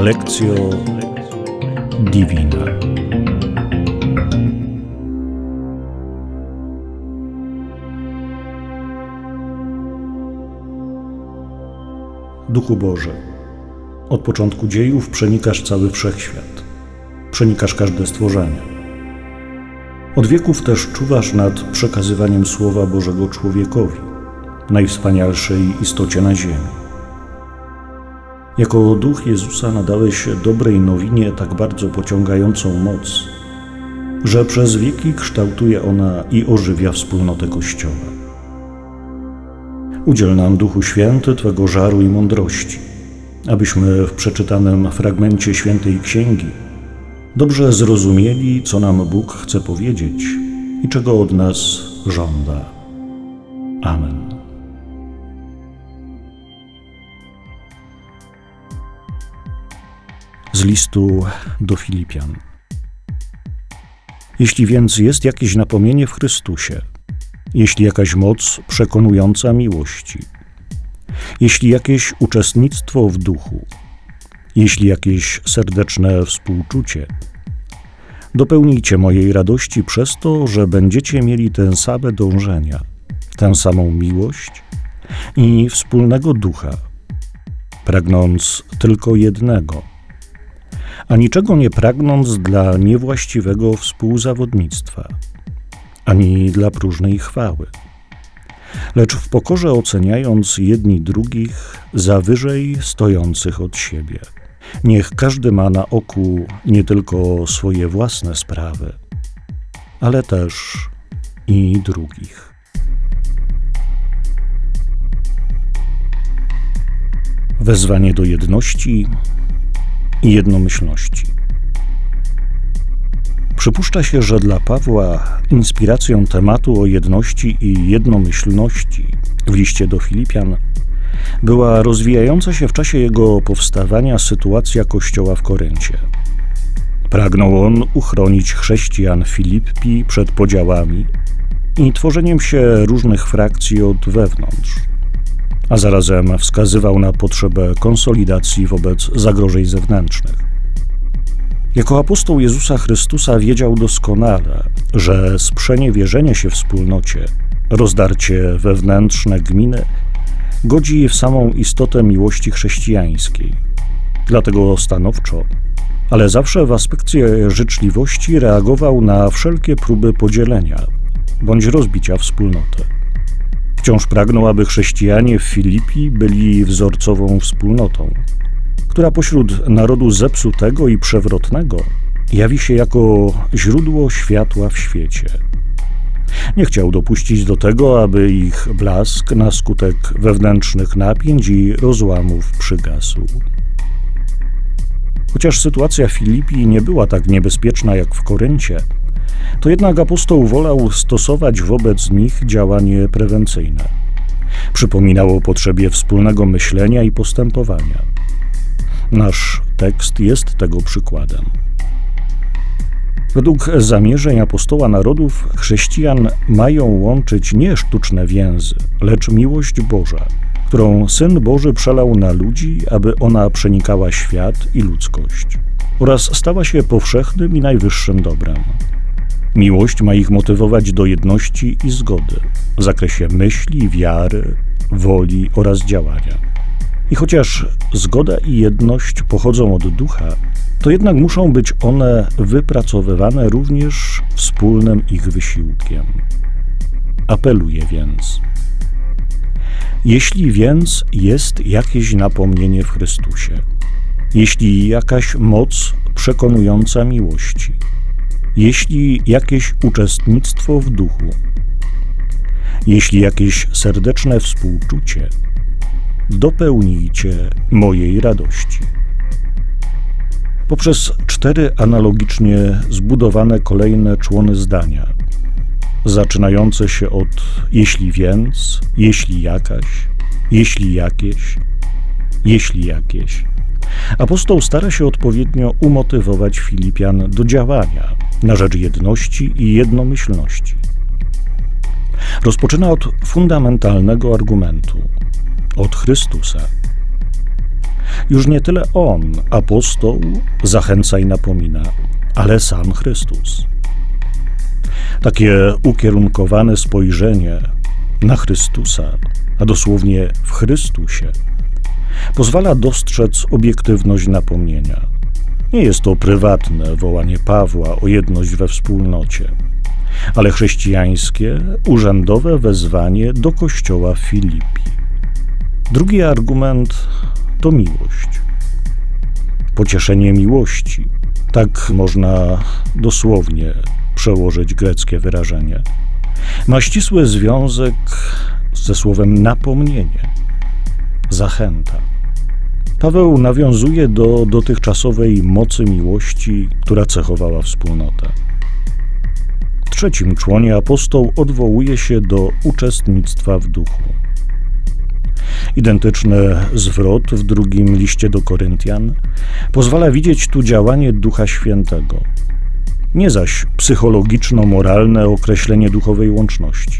Lectio Divina. Duchu Boży, od początku dziejów przenikasz cały wszechświat, przenikasz każde stworzenie. Od wieków też czuwasz nad przekazywaniem Słowa Bożego człowiekowi, najwspanialszej istocie na ziemi. Jako Duch Jezusa nadałeś dobrej nowinie tak bardzo pociągającą moc, że przez wieki kształtuje ona i ożywia wspólnotę Kościoła. Udziel nam, Duchu Święty, Twego żaru i mądrości, abyśmy w przeczytanym fragmencie Świętej Księgi dobrze zrozumieli, co nam Bóg chce powiedzieć i czego od nas żąda. Amen. Z listu do Filipian. Jeśli więc jest jakieś napomnienie w Chrystusie, jeśli jakaś moc przekonująca miłości, jeśli jakieś uczestnictwo w duchu, jeśli jakieś serdeczne współczucie, dopełnijcie mojej radości przez to, że będziecie mieli te same dążenia, tę samą miłość i wspólnego ducha, pragnąc tylko jednego, a niczego nie pragnąc dla niewłaściwego współzawodnictwa, ani dla próżnej chwały, lecz w pokorze oceniając jedni drugich za wyżej stojących od siebie. Niech każdy ma na oku nie tylko swoje własne sprawy, ale też i drugich. Wezwanie do jedności i jednomyślności. Przypuszcza się, że dla Pawła inspiracją tematu o jedności i jednomyślności w liście do Filipian była rozwijająca się w czasie jego powstawania sytuacja Kościoła w Koryncie. Pragnął on uchronić chrześcijan Filippi przed podziałami i tworzeniem się różnych frakcji od wewnątrz, a zarazem wskazywał na potrzebę konsolidacji wobec zagrożeń zewnętrznych. Jako apostoł Jezusa Chrystusa wiedział doskonale, że sprzeniewierzenie się wspólnocie, rozdarcie wewnętrzne gminy godzi w samą istotę miłości chrześcijańskiej. Dlatego stanowczo, ale zawsze w aspekcie życzliwości reagował na wszelkie próby podzielenia bądź rozbicia wspólnoty. Wciąż pragnął, aby chrześcijanie w Filipii byli wzorcową wspólnotą, która pośród narodu zepsutego i przewrotnego jawi się jako źródło światła w świecie. Nie chciał dopuścić do tego, aby ich blask na skutek wewnętrznych napięć i rozłamów przygasł. Chociaż sytuacja Filipii nie była tak niebezpieczna jak w Koryncie, to jednak apostoł wolał stosować wobec nich działanie prewencyjne. Przypominało o potrzebie wspólnego myślenia i postępowania. Nasz tekst jest tego przykładem. Według zamierzeń apostoła narodów chrześcijan mają łączyć nie sztuczne więzy, lecz miłość Boża, którą Syn Boży przelał na ludzi, aby ona przenikała świat i ludzkość oraz stała się powszechnym i najwyższym dobrem. Miłość ma ich motywować do jedności i zgody w zakresie myśli, wiary, woli oraz działania. I chociaż zgoda i jedność pochodzą od ducha, to jednak muszą być one wypracowywane również wspólnym ich wysiłkiem. Apeluję więc. Jeśli więc jest jakieś napomnienie w Chrystusie, jeśli jakaś moc przekonująca miłości, jeśli jakieś uczestnictwo w duchu, jeśli jakieś serdeczne współczucie, dopełnijcie mojej radości. Poprzez 4 analogicznie zbudowane kolejne człony zdania, zaczynające się od jeśli więc, jeśli jakaś, jeśli jakieś, jeśli jakieś, apostoł stara się odpowiednio umotywować Filipian do działania na rzecz jedności i jednomyślności. Rozpoczyna od fundamentalnego argumentu, od Chrystusa. Już nie tyle on, apostoł, zachęca i napomina, ale sam Chrystus. Takie ukierunkowane spojrzenie na Chrystusa, a dosłownie w Chrystusie, pozwala dostrzec obiektywność napomnienia. Nie jest to prywatne wołanie Pawła o jedność we wspólnocie, ale chrześcijańskie, urzędowe wezwanie do kościoła w Filipi. Drugi argument to miłość. Pocieszenie miłości. Tak można dosłownie przełożyć greckie wyrażenie. Ma ścisły związek ze słowem napomnienie, zachęta. Paweł nawiązuje do dotychczasowej mocy miłości, która cechowała wspólnotę. W trzecim członie apostoł odwołuje się do uczestnictwa w duchu. Identyczny zwrot w drugim liście do Koryntian pozwala widzieć tu działanie Ducha Świętego, nie zaś psychologiczno-moralne określenie duchowej łączności.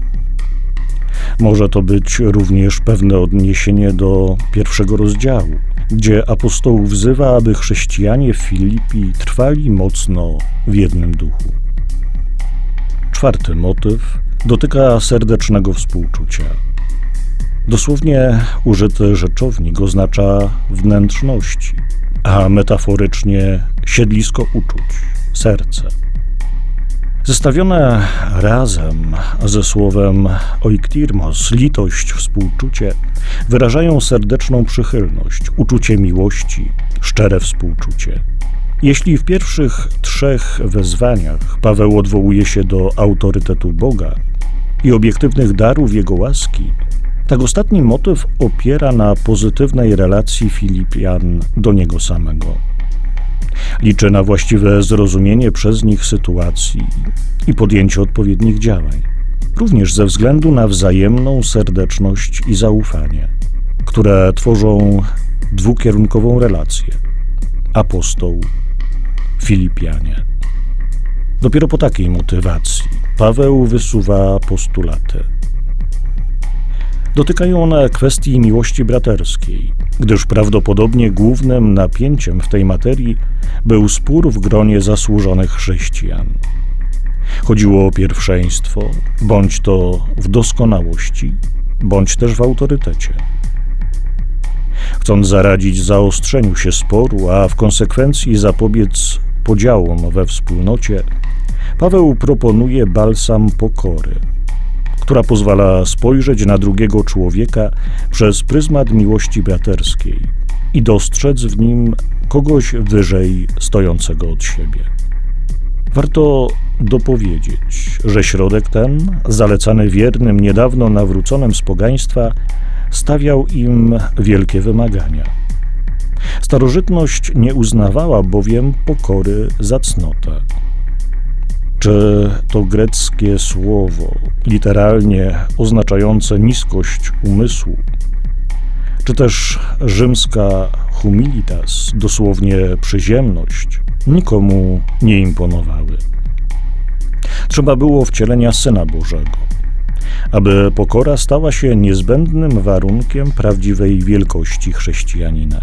Może to być również pewne odniesienie do pierwszego rozdziału, gdzie apostoł wzywa, aby chrześcijanie w Filipi trwali mocno w jednym duchu. Czwarty motyw dotyka serdecznego współczucia. Dosłownie użyty rzeczownik oznacza wnętrzności, a metaforycznie siedlisko uczuć, serce. Zestawione razem ze słowem oiktirmos, litość, współczucie, wyrażają serdeczną przychylność, uczucie miłości, szczere współczucie. Jeśli w pierwszych trzech wezwaniach Paweł odwołuje się do autorytetu Boga i obiektywnych darów Jego łaski, tak ostatni motyw opiera na pozytywnej relacji Filipian do Niego samego. Liczy na właściwe zrozumienie przez nich sytuacji i podjęcie odpowiednich działań, również ze względu na wzajemną serdeczność i zaufanie, które tworzą dwukierunkową relację. Apostoł, Filipianie. Dopiero po takiej motywacji Paweł wysuwa postulaty. Dotykają one kwestii miłości braterskiej, gdyż prawdopodobnie głównym napięciem w tej materii był spór w gronie zasłużonych chrześcijan. Chodziło o pierwszeństwo, bądź to w doskonałości, bądź też w autorytecie. Chcąc zaradzić zaostrzeniu się sporu, a w konsekwencji zapobiec podziałom we wspólnocie, Paweł proponuje balsam pokory, która pozwala spojrzeć na drugiego człowieka przez pryzmat miłości braterskiej i dostrzec w nim kogoś wyżej stojącego od siebie. Warto dopowiedzieć, że środek ten, zalecany wiernym niedawno nawróconym z pogaństwa, stawiał im wielkie wymagania. Starożytność nie uznawała bowiem pokory za cnotę. Czy to greckie słowo, literalnie oznaczające niskość umysłu, czy też rzymska humilitas, dosłownie przyziemność, nikomu nie imponowały. Trzeba było wcielenia Syna Bożego, aby pokora stała się niezbędnym warunkiem prawdziwej wielkości chrześcijanina.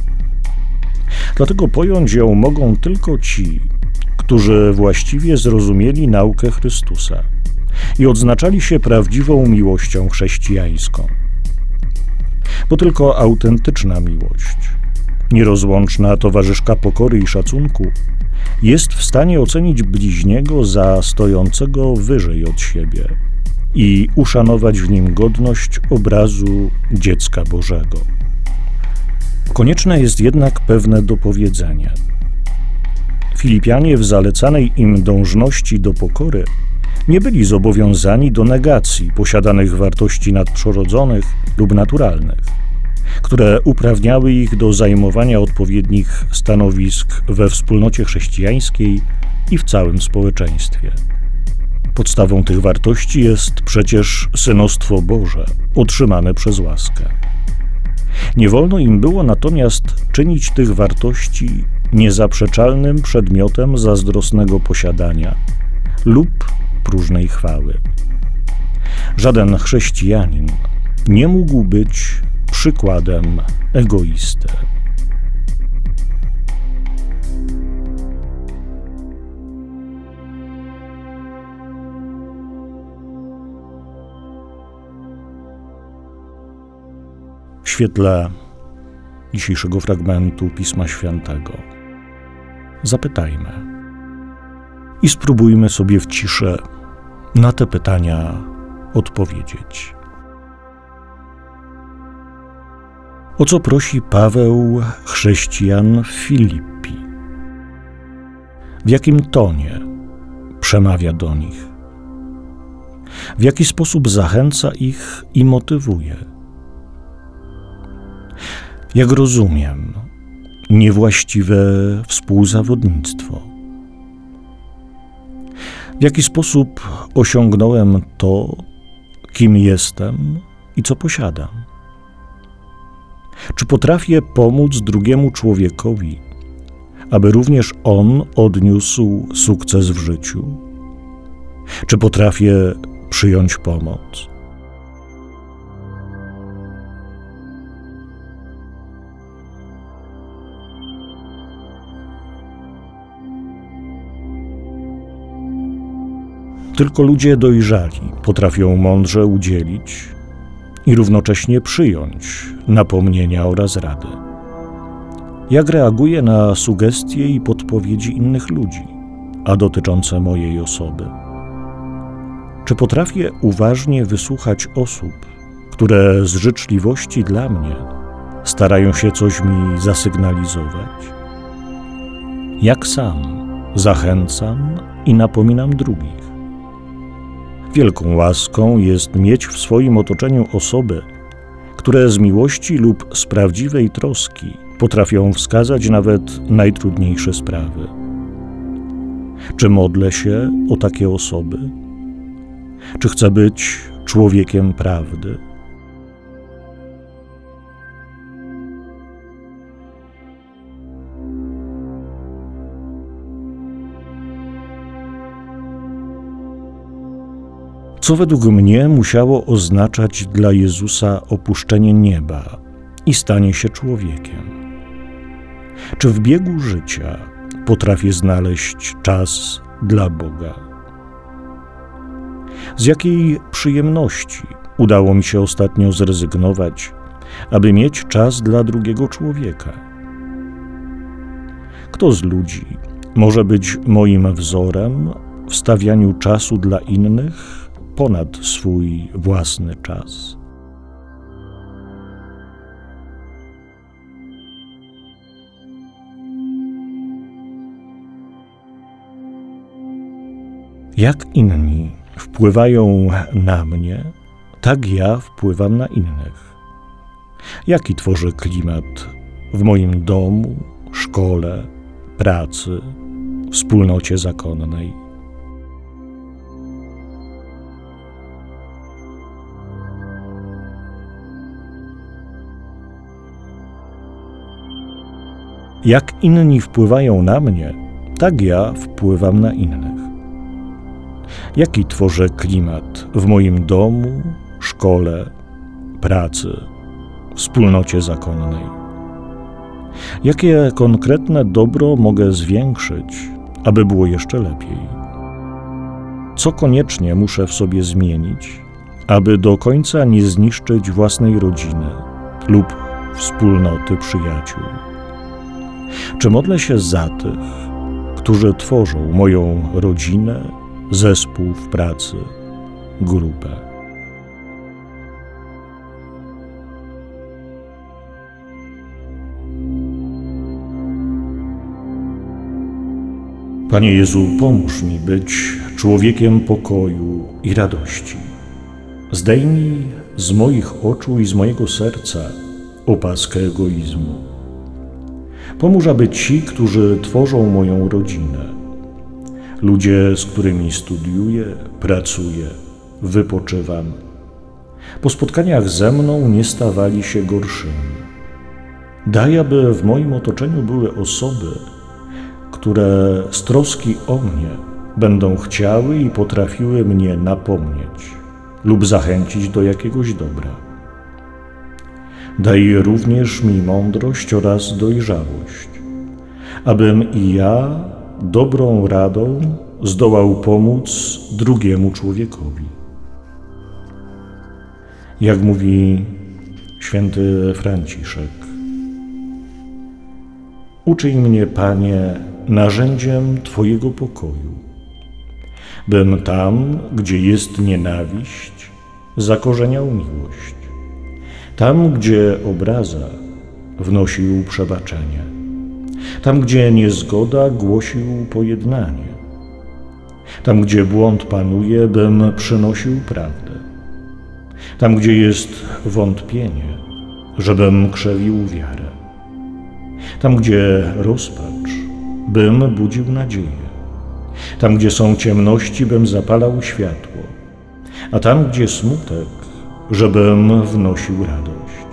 Dlatego pojąć ją mogą tylko ci, którzy właściwie zrozumieli naukę Chrystusa i odznaczali się prawdziwą miłością chrześcijańską. Bo tylko autentyczna miłość, nierozłączna towarzyszka pokory i szacunku, jest w stanie ocenić bliźniego za stojącego wyżej od siebie i uszanować w nim godność obrazu dziecka Bożego. Konieczne jest jednak pewne dopowiedzenie. Filipianie w zalecanej im dążności do pokory nie byli zobowiązani do negacji posiadanych wartości nadprzyrodzonych lub naturalnych, które uprawniały ich do zajmowania odpowiednich stanowisk we wspólnocie chrześcijańskiej i w całym społeczeństwie. Podstawą tych wartości jest przecież synostwo Boże, otrzymane przez łaskę. Nie wolno im było natomiast czynić tych wartości niezaprzeczalnym przedmiotem zazdrosnego posiadania lub próżnej chwały. Żaden chrześcijanin nie mógł być przykładem egoistę. W świetle dzisiejszego fragmentu Pisma Świętego zapytajmy i spróbujmy sobie w ciszy na te pytania odpowiedzieć. O co prosi Paweł chrześcijan w Filipi? W jakim tonie przemawia do nich? W jaki sposób zachęca ich i motywuje? Jak rozumiem, niewłaściwe współzawodnictwo. W jaki sposób osiągnąłem to, kim jestem i co posiadam? Czy potrafię pomóc drugiemu człowiekowi, aby również on odniósł sukces w życiu? Czy potrafię przyjąć pomoc? Tylko ludzie dojrzali potrafią mądrze udzielić i równocześnie przyjąć napomnienia oraz rady. Jak reaguję na sugestie i podpowiedzi innych ludzi, a dotyczące mojej osoby? Czy potrafię uważnie wysłuchać osób, które z życzliwości dla mnie starają się coś mi zasygnalizować? Jak sam zachęcam i napominam drugich? Wielką łaską jest mieć w swoim otoczeniu osoby, które z miłości lub z prawdziwej troski potrafią wskazać nawet najtrudniejsze sprawy. Czy modlę się o takie osoby? Czy chcę być człowiekiem prawdy? Co według mnie musiało oznaczać dla Jezusa opuszczenie nieba i stanie się człowiekiem? Czy w biegu życia potrafię znaleźć czas dla Boga? Z jakiej przyjemności udało mi się ostatnio zrezygnować, aby mieć czas dla drugiego człowieka? Kto z ludzi może być moim wzorem w stawianiu czasu dla innych ponad swój własny czas? Jak inni wpływają na mnie, tak ja wpływam na innych. Jaki tworzę klimat w moim domu, szkole, pracy, wspólnocie zakonnej? Jak inni wpływają na mnie, tak ja wpływam na innych. Jaki tworzę klimat w moim domu, szkole, pracy, wspólnocie zakonnej? Jakie konkretne dobro mogę zwiększyć, aby było jeszcze lepiej? Co koniecznie muszę w sobie zmienić, aby do końca nie zniszczyć własnej rodziny lub wspólnoty przyjaciół? Czy modlę się za tych, którzy tworzą moją rodzinę, zespół w pracy, grupę? Panie Jezu, pomóż mi być człowiekiem pokoju i radości. Zdejmij z moich oczu i z mojego serca opaskę egoizmu. Pomóż, aby ci, którzy tworzą moją rodzinę, ludzie, z którymi studiuję, pracuję, wypoczywam, po spotkaniach ze mną nie stawali się gorszymi. Daj, aby w moim otoczeniu były osoby, które z troski o mnie będą chciały i potrafiły mnie napomnieć lub zachęcić do jakiegoś dobra. Daj również mi mądrość oraz dojrzałość, abym i ja dobrą radą zdołał pomóc drugiemu człowiekowi. Jak mówi święty Franciszek: uczyń mnie, Panie, narzędziem Twojego pokoju, bym tam, gdzie jest nienawiść, zakorzeniał miłość, tam, gdzie obraza, wnosił przebaczenie, tam, gdzie niezgoda, głosił pojednanie, tam, gdzie błąd panuje, bym przynosił prawdę, tam, gdzie jest wątpienie, żebym krzewił wiarę, tam, gdzie rozpacz, bym budził nadzieję, tam, gdzie są ciemności, bym zapalał światło, a tam, gdzie smutek, żebym wnosił radość.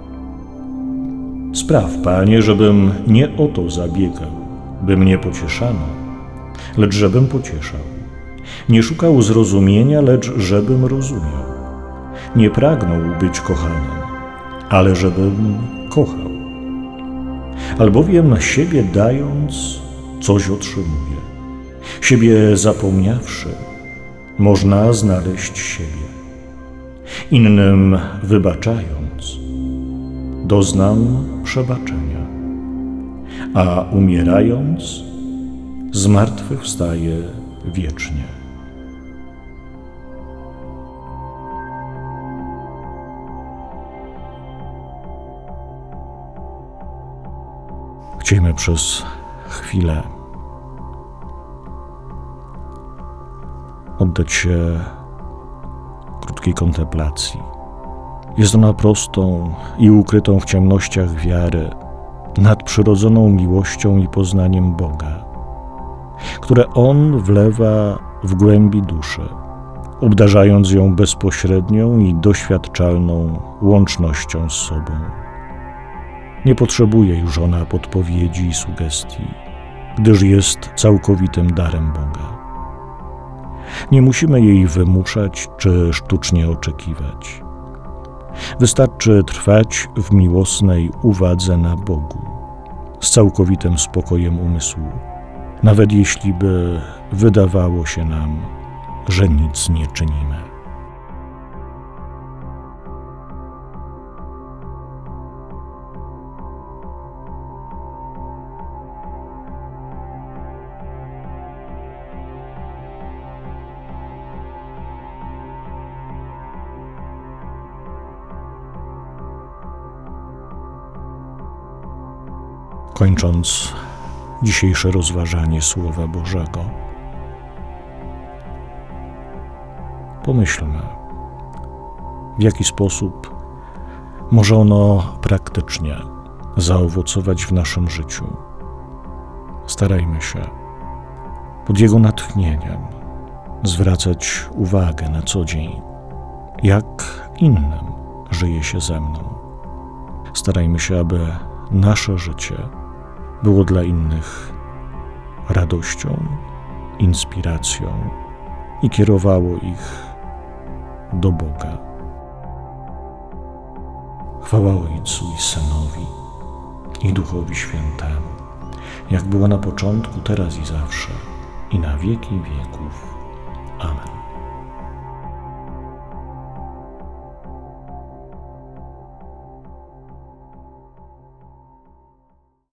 Spraw, Panie, żebym nie o to zabiegał, by mnie pocieszano, lecz żebym pocieszał. Nie szukał zrozumienia, lecz żebym rozumiał. Nie pragnął być kochanym, ale żebym kochał. Albowiem siebie dając, coś otrzymuje. Siebie zapomniawszy, można znaleźć siebie. Innym wybaczając, doznam przebaczenia, a umierając, zmartwychwstaję wiecznie. Chciejmy przez chwilę oddać się krótkiej kontemplacji. Jest ona prostą i ukrytą w ciemnościach wiary, nadprzyrodzoną miłością i poznaniem Boga, które On wlewa w głębi duszy, obdarzając ją bezpośrednią i doświadczalną łącznością z sobą. Nie potrzebuje już ona podpowiedzi i sugestii, gdyż jest całkowitym darem Boga. Nie musimy jej wymuszać czy sztucznie oczekiwać. Wystarczy trwać w miłosnej uwadze na Bogu, z całkowitym spokojem umysłu, nawet jeśli by wydawało się nam, że nic nie czynimy. Kończąc dzisiejsze rozważanie Słowa Bożego, pomyślmy, w jaki sposób może ono praktycznie zaowocować w naszym życiu. Starajmy się pod jego natchnieniem zwracać uwagę na co dzień, jak innym żyje się ze mną. Starajmy się, aby nasze życie było dla innych radością, inspiracją i kierowało ich do Boga. Chwała Ojcu i Synowi, i Duchowi Świętemu, jak była na początku, teraz i zawsze, i na wieki wieków. Amen.